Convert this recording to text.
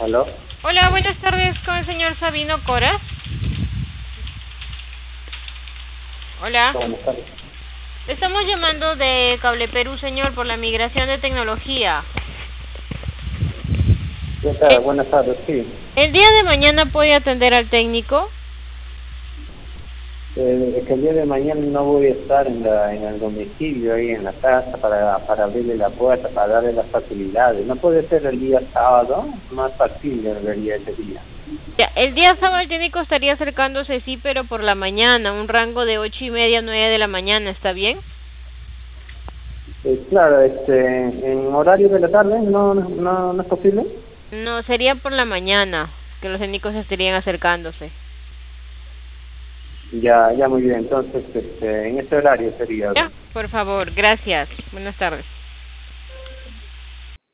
¿Aló? Hola, buenas tardes con el señor Sabino Coras. Hola. Buenas tardes. Le estamos llamando de Cable Perú, señor, por la migración de tecnología. ¿Qué tal? Buenas tardes, sí. ¿El día de mañana puede atender al técnico? Es que el día de mañana no voy a estar en el domicilio, ahí en la casa, para abrirle la puerta, para darle las facilidades. ¿No puede ser el día sábado? Más factible vería ese día. Ya, el día sábado el técnico estaría acercándose, sí, pero por la mañana, un rango de 8:30 a 9 de la mañana, ¿está bien? Claro, en horario de la tarde, ¿no es posible? No, sería por la mañana que los técnicos estarían acercándose. Ya muy bien. Entonces, en ese horario sería. Ya, por favor, gracias. Buenas tardes.